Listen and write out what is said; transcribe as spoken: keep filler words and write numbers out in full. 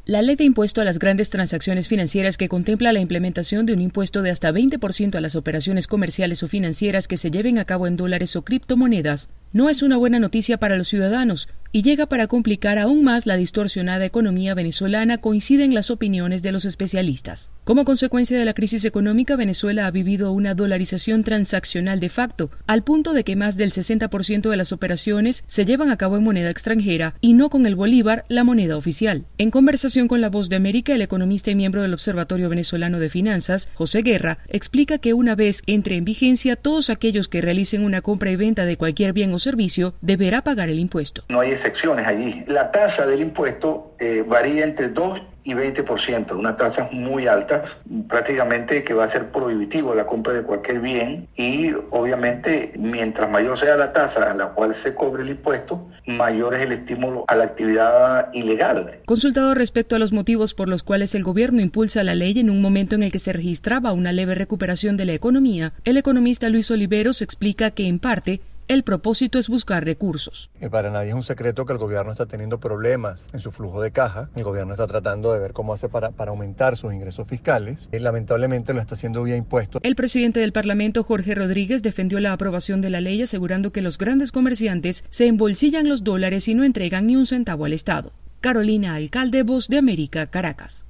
La ley de impuesto a las grandes transacciones financieras, que contempla la implementación de un impuesto de hasta veinte por ciento a las operaciones comerciales o financieras que se lleven a cabo en dólares o criptomonedas, no es una buena noticia para los ciudadanos y llega para complicar aún más la distorsionada economía venezolana, coinciden las opiniones de los especialistas. Como consecuencia de la crisis económica, Venezuela ha vivido una dolarización transaccional de facto, al punto de que más del sesenta por ciento de las operaciones se llevan a cabo en moneda extranjera y no con el bolívar, la moneda oficial. En conversación con La Voz de América, el economista y miembro del Observatorio Venezolano de Finanzas, José Guerra, explica que una vez entre en vigencia, todos aquellos que realicen una compra y venta de cualquier bien o servicio deberá pagar el impuesto. No hay excepciones allí. La tasa del impuesto eh, varía entre dos y veinte por ciento, una tasa muy alta, prácticamente que va a ser prohibitivo la compra de cualquier bien, y obviamente mientras mayor sea la tasa a la cual se cobre el impuesto, mayor es el estímulo a la actividad ilegal. Consultado respecto a los motivos por los cuales el gobierno impulsa la ley en un momento en el que se registraba una leve recuperación de la economía, el economista Luis Oliveros explica que en parte el propósito es buscar recursos. Para nadie es un secreto que el gobierno está teniendo problemas en su flujo de caja. El gobierno está tratando de ver cómo hace para, para aumentar sus ingresos fiscales. Y lamentablemente lo está haciendo vía impuestos. El presidente del Parlamento, Jorge Rodríguez, defendió la aprobación de la ley, asegurando que los grandes comerciantes se embolsillan los dólares y no entregan ni un centavo al Estado. Carolina Alcalde, Voz de América, Caracas.